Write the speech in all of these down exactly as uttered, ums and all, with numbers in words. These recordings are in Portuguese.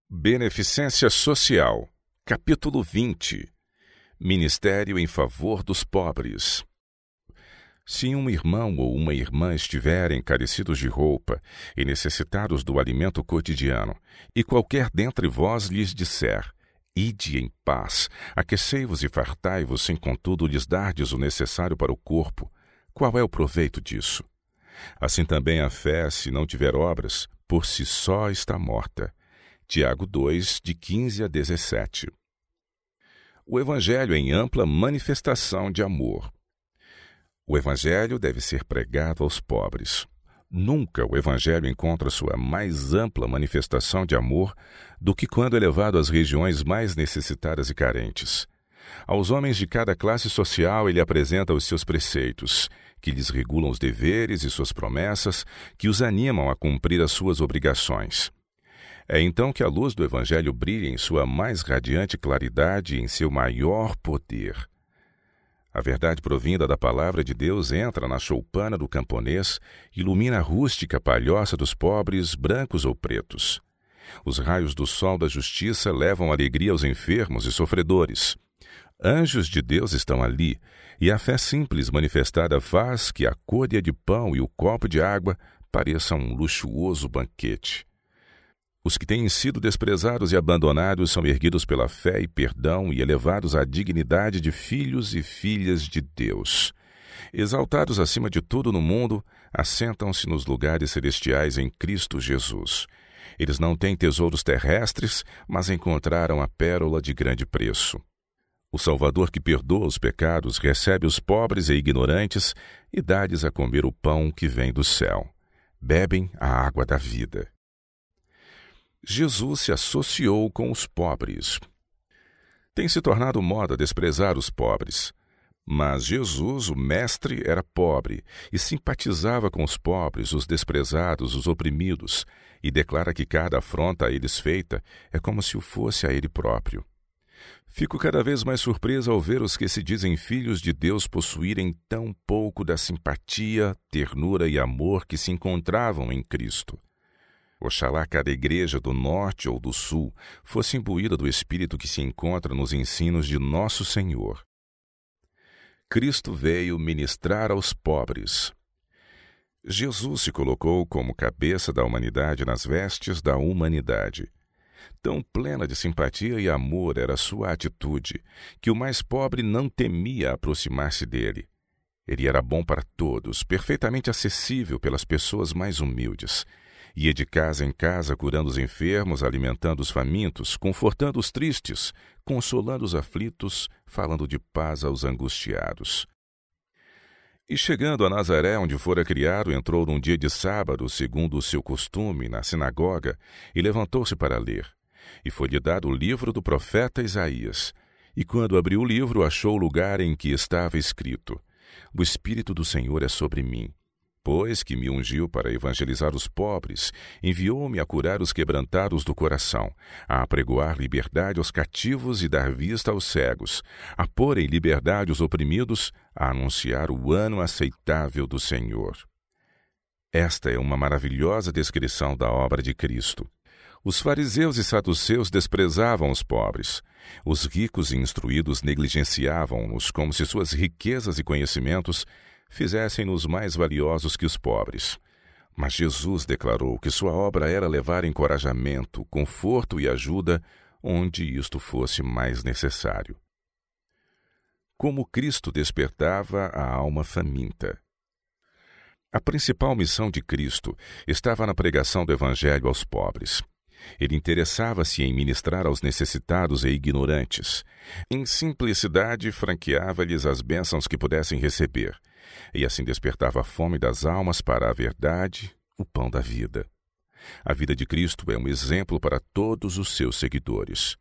Beneficência Social, capítulo vinte. Ministério em favor dos pobres. Se um irmão ou uma irmã estiverem carecidos de roupa e necessitados do alimento cotidiano, e qualquer dentre vós lhes disser: ide em paz, aquecei-vos e fartai-vos, sem contudo lhes dardes o necessário para o corpo, qual é o proveito disso? Assim também a fé, se não tiver obras, por si só está morta. Tiago dois, de quinze a dezessete. O Evangelho em ampla manifestação de amor. O Evangelho deve ser pregado aos pobres. Nunca o Evangelho encontra sua mais ampla manifestação de amor do que quando é levado às regiões mais necessitadas e carentes. Aos homens de cada classe social ele apresenta os seus preceitos, que lhes regulam os deveres e suas promessas, que os animam a cumprir as suas obrigações. É então que a luz do Evangelho brilha em sua mais radiante claridade e em seu maior poder. A verdade provinda da palavra de Deus entra na choupana do camponês, ilumina a rústica palhoça dos pobres, brancos ou pretos. Os raios do sol da justiça levam alegria aos enfermos e sofredores. Anjos de Deus estão ali, e a fé simples manifestada faz que a côdea de pão e o copo de água pareçam um luxuoso banquete. Os que têm sido desprezados e abandonados são erguidos pela fé e perdão e elevados à dignidade de filhos e filhas de Deus. Exaltados acima de tudo no mundo, assentam-se nos lugares celestiais em Cristo Jesus. Eles não têm tesouros terrestres, mas encontraram a pérola de grande preço. O Salvador que perdoa os pecados recebe os pobres e ignorantes e dá-lhes a comer o pão que vem do céu. Bebem a água da vida. Jesus se associou com os pobres. Tem se tornado moda desprezar os pobres. Mas Jesus, o Mestre, era pobre e simpatizava com os pobres, os desprezados, os oprimidos, e declara que cada afronta a eles feita é como se o fosse a ele próprio. Fico cada vez mais surpreso ao ver os que se dizem filhos de Deus possuírem tão pouco da simpatia, ternura e amor que se encontravam em Cristo. Oxalá cada igreja do norte ou do sul fosse imbuída do espírito que se encontra nos ensinos de nosso Senhor. Cristo veio ministrar aos pobres. Jesus se colocou como cabeça da humanidade nas vestes da humanidade. Tão plena de simpatia e amor era sua atitude, que o mais pobre não temia aproximar-se dele. Ele era bom para todos, perfeitamente acessível pelas pessoas mais humildes. Ia de casa em casa curando os enfermos, alimentando os famintos, confortando os tristes, consolando os aflitos, falando de paz aos angustiados. E chegando a Nazaré, onde fora criado, entrou num dia de sábado, segundo o seu costume, na sinagoga, e levantou-se para ler. E foi-lhe dado o livro do profeta Isaías. E quando abriu o livro, achou o lugar em que estava escrito: O Espírito do Senhor é sobre mim, pois que me ungiu para evangelizar os pobres, enviou-me a curar os quebrantados do coração, a apregoar liberdade aos cativos e dar vista aos cegos, a pôr em liberdade os oprimidos, a anunciar o ano aceitável do Senhor. Esta é uma maravilhosa descrição da obra de Cristo. Os fariseus e saduceus desprezavam os pobres. Os ricos e instruídos negligenciavam-nos como se suas riquezas e conhecimentos fizessem-nos mais valiosos que os pobres. Mas Jesus declarou que sua obra era levar encorajamento, conforto e ajuda onde isto fosse mais necessário. Como Cristo despertava a alma faminta. A principal missão de Cristo estava na pregação do Evangelho aos pobres. Ele interessava-se em ministrar aos necessitados e ignorantes. Em simplicidade, franqueava-lhes as bênçãos que pudessem receber, e assim despertava a fome das almas para a verdade, o pão da vida. A vida de Cristo é um exemplo para todos os seus seguidores.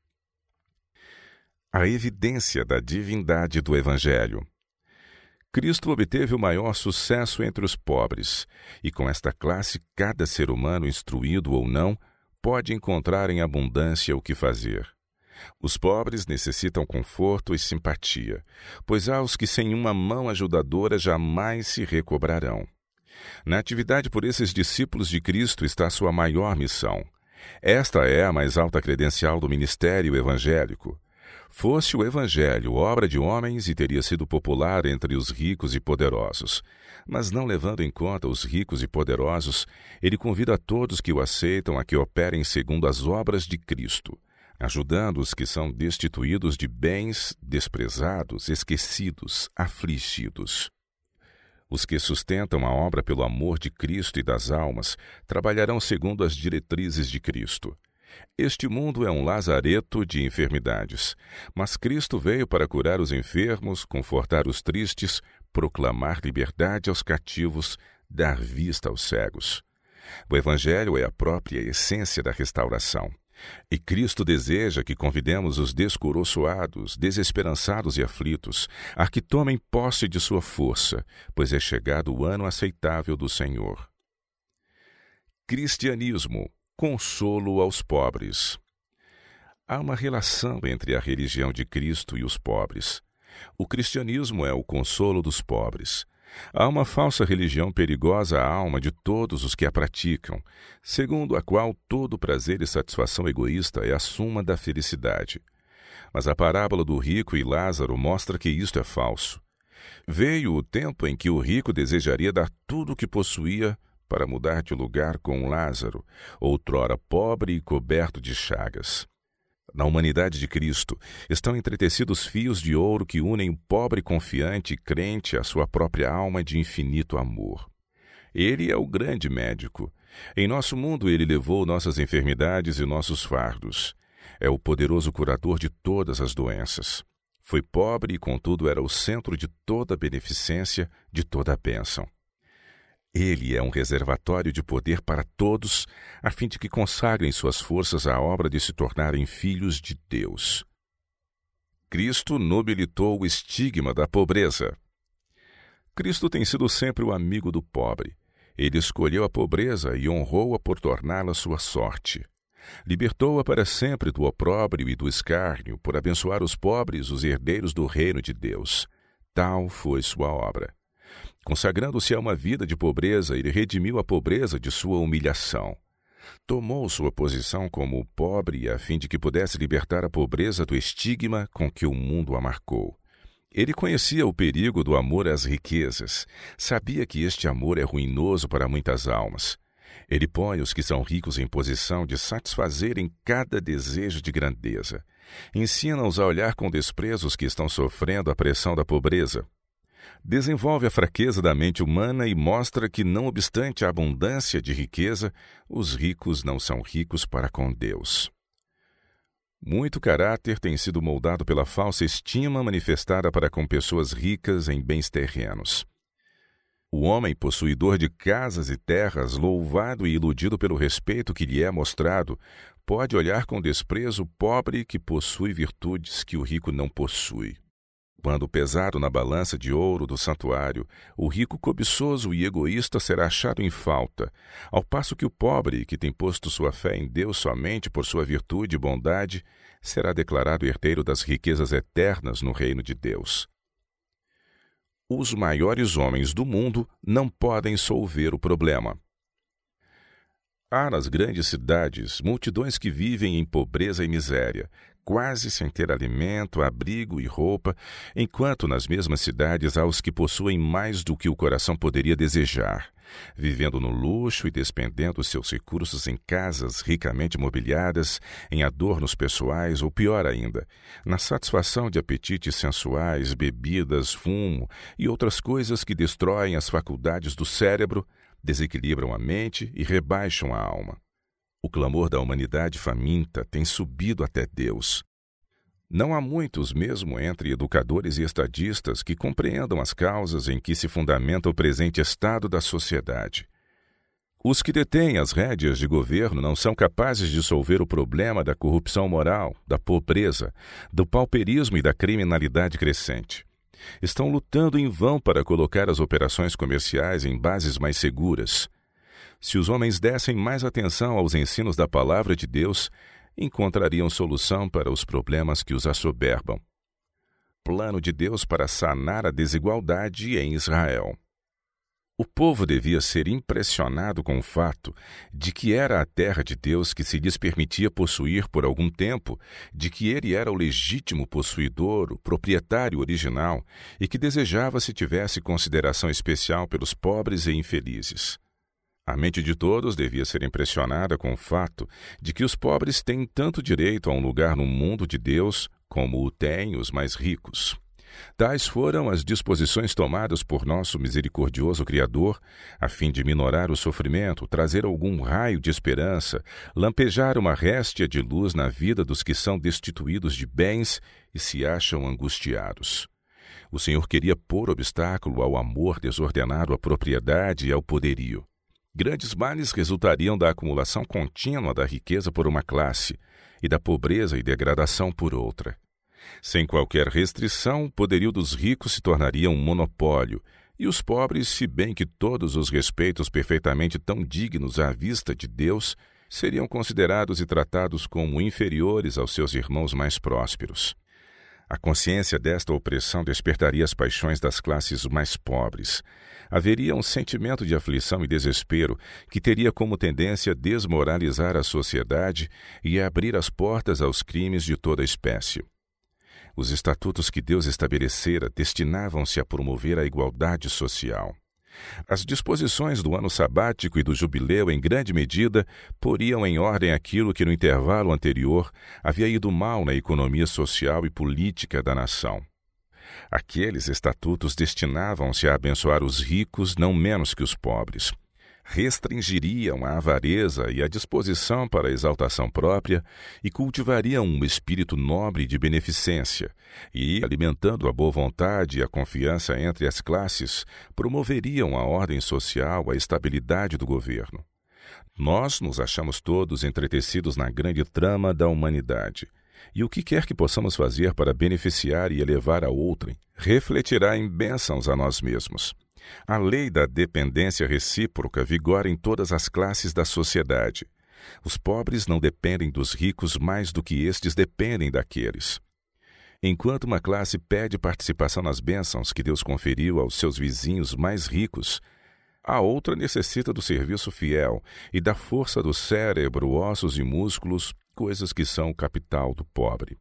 A evidência da divindade do Evangelho. Cristo obteve o maior sucesso entre os pobres, e com esta classe cada ser humano, instruído ou não, pode encontrar em abundância o que fazer. Os pobres necessitam conforto e simpatia, pois há os que sem uma mão ajudadora jamais se recobrarão. Na atividade por esses discípulos de Cristo está sua maior missão: Esta é a mais alta credencial do ministério evangélico. Fosse o evangelho obra de homens e teria sido popular entre os ricos e poderosos. Mas não levando em conta os ricos e poderosos, ele convida a todos que o aceitam a que operem segundo as obras de Cristo, ajudando os que são destituídos de bens, desprezados, esquecidos, afligidos. Os que sustentam a obra pelo amor de Cristo e das almas trabalharão segundo as diretrizes de Cristo. Este mundo é um lazareto de enfermidades, mas Cristo veio para curar os enfermos, confortar os tristes, proclamar liberdade aos cativos, dar vista aos cegos. O Evangelho é a própria essência da restauração. E Cristo deseja que convidemos os descoroçoados, desesperançados e aflitos a que tomem posse de sua força, pois é chegado o ano aceitável do Senhor. Cristianismo, consolo aos pobres. Há uma relação entre a religião de Cristo e os pobres. O cristianismo é o consolo dos pobres. Há uma falsa religião perigosa à alma de todos os que a praticam, segundo a qual todo prazer e satisfação egoísta é a suma da felicidade. Mas a parábola do rico e Lázaro mostra que isto é falso. Veio o tempo em que o rico desejaria dar tudo o que possuía para mudar de lugar com Lázaro, outrora pobre e coberto de chagas. Na humanidade de Cristo estão entretecidos fios de ouro que unem o pobre confiante e crente à sua própria alma de infinito amor. Ele é o grande médico. Em nosso mundo ele levou nossas enfermidades e nossos fardos. É o poderoso curador de todas as doenças. Foi pobre e, contudo, era o centro de toda a beneficência, de toda a bênção. Ele é um reservatório de poder para todos, a fim de que consagrem suas forças à obra de se tornarem filhos de Deus. Cristo nobilitou o estigma da pobreza. Cristo tem sido sempre o amigo do pobre. Ele escolheu a pobreza e honrou-a por torná-la sua sorte. Libertou-a para sempre do opróbrio e do escárnio, por abençoar os pobres, os herdeiros do reino de Deus. Tal foi sua obra. Consagrando-se a uma vida de pobreza, ele redimiu a pobreza de sua humilhação. Tomou sua posição como pobre a fim de que pudesse libertar a pobreza do estigma com que o mundo a marcou. Ele conhecia o perigo do amor às riquezas. Sabia que este amor é ruinoso para muitas almas. Ele põe os que são ricos em posição de satisfazerem cada desejo de grandeza. Ensina-os a olhar com desprezo os que estão sofrendo a pressão da pobreza. Desenvolve a fraqueza da mente humana e mostra que, não obstante a abundância de riqueza, os ricos não são ricos para com Deus. Muito caráter tem sido moldado pela falsa estima manifestada para com pessoas ricas em bens terrenos. O homem possuidor de casas e terras, louvado e iludido pelo respeito que lhe é mostrado, pode olhar com desprezo o pobre que possui virtudes que o rico não possui. Quando pesado na balança de ouro do santuário, o rico cobiçoso e egoísta será achado em falta, ao passo que o pobre, que tem posto sua fé em Deus somente por sua virtude e bondade, será declarado herdeiro das riquezas eternas no reino de Deus. Os maiores homens do mundo não podem solver o problema. Há nas grandes cidades multidões que vivem em pobreza e miséria, quase sem ter alimento, abrigo e roupa, enquanto nas mesmas cidades há os que possuem mais do que o coração poderia desejar, vivendo no luxo e despendendo seus recursos em casas ricamente mobiliadas, em adornos pessoais ou, pior ainda, na satisfação de apetites sensuais, bebidas, fumo e outras coisas que destroem as faculdades do cérebro, desequilibram a mente e rebaixam a alma. O clamor da humanidade faminta tem subido até Deus. Não há muitos, mesmo entre educadores e estadistas, que compreendam as causas em que se fundamenta o presente estado da sociedade. Os que detêm as rédeas de governo não são capazes de solver o problema da corrupção moral, da pobreza, do pauperismo e da criminalidade crescente. Estão lutando em vão para colocar as operações comerciais em bases mais seguras. Se os homens dessem mais atenção aos ensinos da palavra de Deus, encontrariam solução para os problemas que os assoberbam. Plano de Deus para sanar a desigualdade em Israel. O povo devia ser impressionado com o fato de que era a terra de Deus que se lhes permitia possuir por algum tempo, de que ele era o legítimo possuidor, o proprietário original, e que desejava se tivesse consideração especial pelos pobres e infelizes. A mente de todos devia ser impressionada com o fato de que os pobres têm tanto direito a um lugar no mundo de Deus como o têm os mais ricos. Tais foram as disposições tomadas por nosso misericordioso Criador, a fim de minorar o sofrimento, trazer algum raio de esperança, lampejar uma réstia de luz na vida dos que são destituídos de bens e se acham angustiados. O Senhor queria pôr obstáculo ao amor desordenado à propriedade e ao poderio. Grandes males resultariam da acumulação contínua da riqueza por uma classe e da pobreza e degradação por outra. Sem qualquer restrição, o poderio dos ricos se tornaria um monopólio, e os pobres, se bem que todos os respeitos perfeitamente tão dignos à vista de Deus, seriam considerados e tratados como inferiores aos seus irmãos mais prósperos. A consciência desta opressão despertaria as paixões das classes mais pobres. Haveria um sentimento de aflição e desespero que teria como tendência desmoralizar a sociedade e abrir as portas aos crimes de toda espécie. Os estatutos que Deus estabelecera destinavam-se a promover a igualdade social. As disposições do ano sabático e do jubileu, em grande medida, poriam em ordem aquilo que no intervalo anterior havia ido mal na economia social e política da nação. Aqueles estatutos destinavam-se a abençoar os ricos não menos que os pobres. Restringiriam a avareza e a disposição para a exaltação própria e cultivariam um espírito nobre de beneficência e, alimentando a boa vontade e a confiança entre as classes, promoveriam a ordem social, a estabilidade do governo. Nós nos achamos todos entretecidos na grande trama da humanidade, e o que quer que possamos fazer para beneficiar e elevar a outrem refletirá em bênçãos a nós mesmos. A lei da dependência recíproca vigora em todas as classes da sociedade. Os pobres não dependem dos ricos mais do que estes dependem daqueles. Enquanto uma classe pede participação nas bênçãos que Deus conferiu aos seus vizinhos mais ricos, a outra necessita do serviço fiel e da força do cérebro, ossos e músculos, coisas que são o capital do pobre.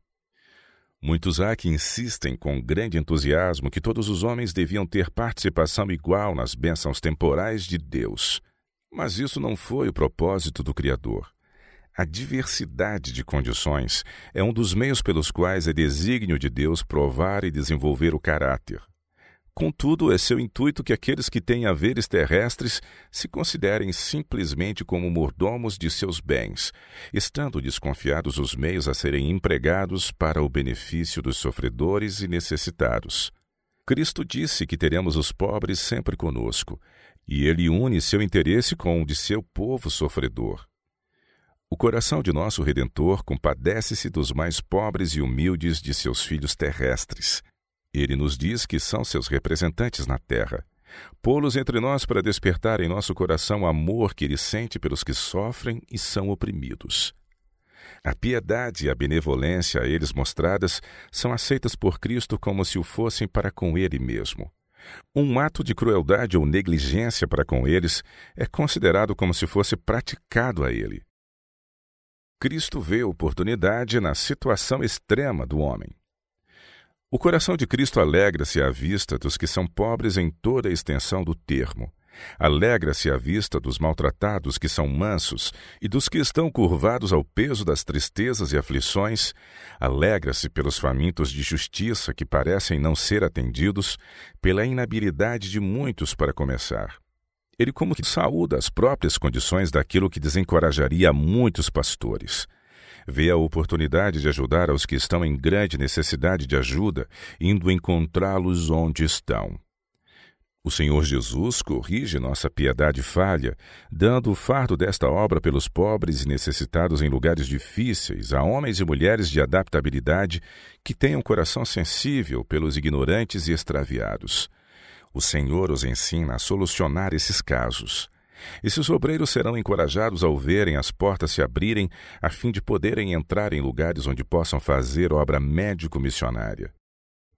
Muitos há que insistem com grande entusiasmo que todos os homens deviam ter participação igual nas bênçãos temporais de Deus. Mas isso não foi o propósito do Criador. A diversidade de condições é um dos meios pelos quais é desígnio de Deus provar e desenvolver o caráter. Contudo, é seu intuito que aqueles que têm haveres terrestres se considerem simplesmente como mordomos de seus bens, estando desconfiados os meios a serem empregados para o benefício dos sofredores e necessitados. Cristo disse que teremos os pobres sempre conosco, e ele une seu interesse com o de seu povo sofredor. O coração de nosso Redentor compadece-se dos mais pobres e humildes de seus filhos terrestres. Ele nos diz que são seus representantes na terra. Pô-los entre nós para despertar em nosso coração o amor que ele sente pelos que sofrem e são oprimidos. A piedade e a benevolência a eles mostradas são aceitas por Cristo como se o fossem para com ele mesmo. Um ato de crueldade ou negligência para com eles é considerado como se fosse praticado a ele. Cristo vê oportunidade na situação extrema do homem. O coração de Cristo alegra-se à vista dos que são pobres em toda a extensão do termo. Alegra-se à vista dos maltratados que são mansos e dos que estão curvados ao peso das tristezas e aflições. Alegra-se pelos famintos de justiça que parecem não ser atendidos, pela inabilidade de muitos para começar. Ele como que saúda as próprias condições daquilo que desencorajaria muitos pastores. Vê a oportunidade de ajudar aos que estão em grande necessidade de ajuda, indo encontrá-los onde estão. O Senhor Jesus corrige nossa piedade falha, dando o fardo desta obra pelos pobres e necessitados em lugares difíceis, a homens e mulheres de adaptabilidade que têm um coração sensível pelos ignorantes e extraviados. O Senhor os ensina a solucionar esses casos. Esses obreiros serão encorajados ao verem as portas se abrirem a fim de poderem entrar em lugares onde possam fazer obra médico-missionária.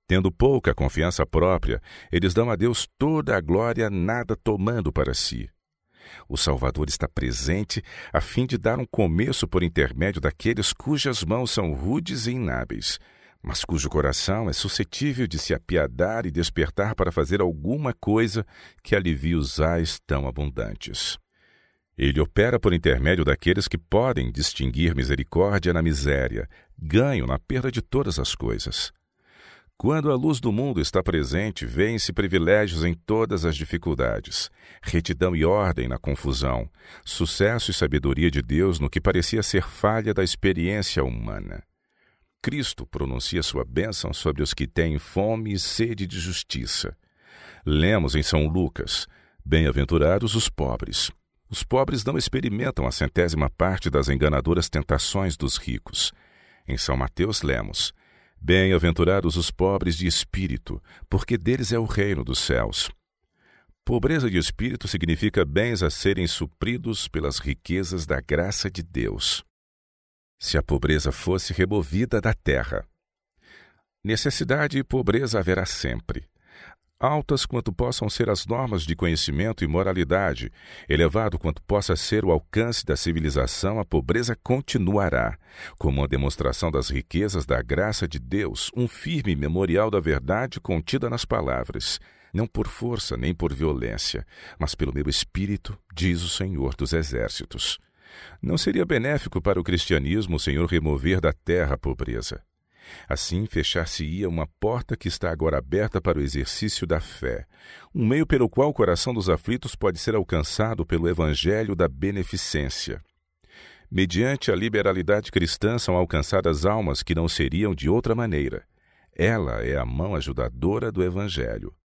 Tendo pouca confiança própria, eles dão a Deus toda a glória, nada tomando para si. O Salvador está presente a fim de dar um começo por intermédio daqueles cujas mãos são rudes e inábeis, mas cujo coração é suscetível de se apiedar e despertar para fazer alguma coisa que alivie os ais tão abundantes. Ele opera por intermédio daqueles que podem distinguir misericórdia na miséria, ganho na perda de todas as coisas. Quando a luz do mundo está presente, vêem-se privilégios em todas as dificuldades, retidão e ordem na confusão, sucesso e sabedoria de Deus no que parecia ser falha da experiência humana. Cristo pronuncia sua bênção sobre os que têm fome e sede de justiça. Lemos em São Lucas: bem-aventurados os pobres. Os pobres não experimentam a centésima parte das enganadoras tentações dos ricos. Em São Mateus lemos: bem-aventurados os pobres de espírito, porque deles é o reino dos céus. Pobreza de espírito significa bens a serem supridos pelas riquezas da graça de Deus. Se a pobreza fosse removida da terra. Necessidade e pobreza haverá sempre. Altas quanto possam ser as normas de conhecimento e moralidade, elevado quanto possa ser o alcance da civilização, a pobreza continuará, como uma demonstração das riquezas da graça de Deus, um firme memorial da verdade contida nas palavras, não por força nem por violência, mas pelo meu espírito, diz o Senhor dos Exércitos. Não seria benéfico para o cristianismo o Senhor remover da terra a pobreza. Assim, fechar-se-ia uma porta que está agora aberta para o exercício da fé, um meio pelo qual o coração dos aflitos pode ser alcançado pelo evangelho da beneficência. Mediante a liberalidade cristã são alcançadas almas que não seriam de outra maneira. Ela é a mão ajudadora do evangelho.